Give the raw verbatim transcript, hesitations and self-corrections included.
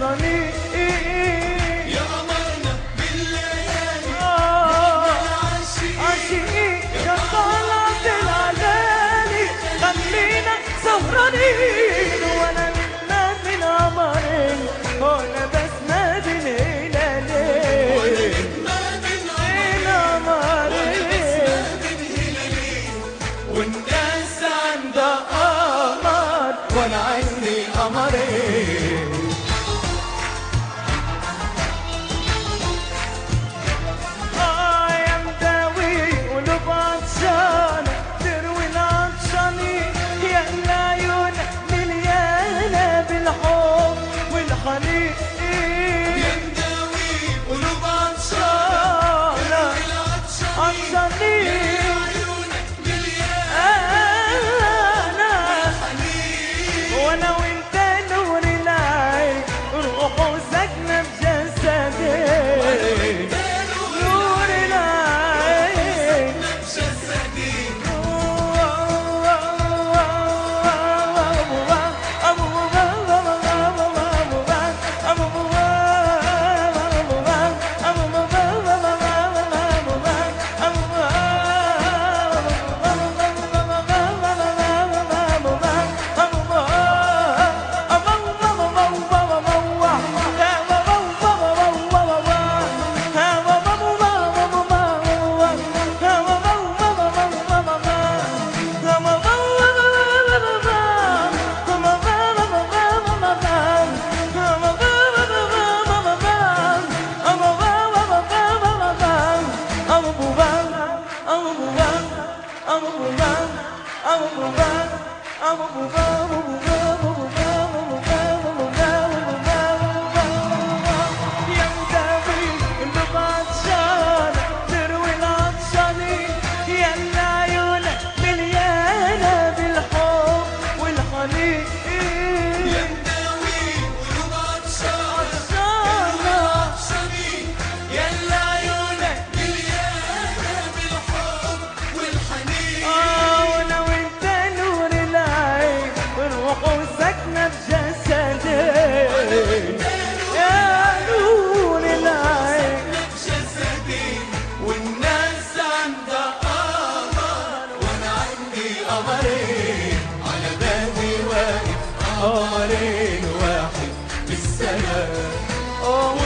صنيع يا قمرنا بالليالي عاشقين يا طلعت العلالي خلينا سهرانين وانا بتنادي القمرين وانا بسنادي الهلالين القمرين والناس عندها قمر وانا عندي قمرين. اه يا مداوي قلوب عطشانة تروي العطشانين يا العيون مليانة بالحب والحنين يا مداوي قلوب عطشانة عطشانين وانا وانت نور العين روح وسكنة بجسدي نور العين قمرين واحد بالسنة.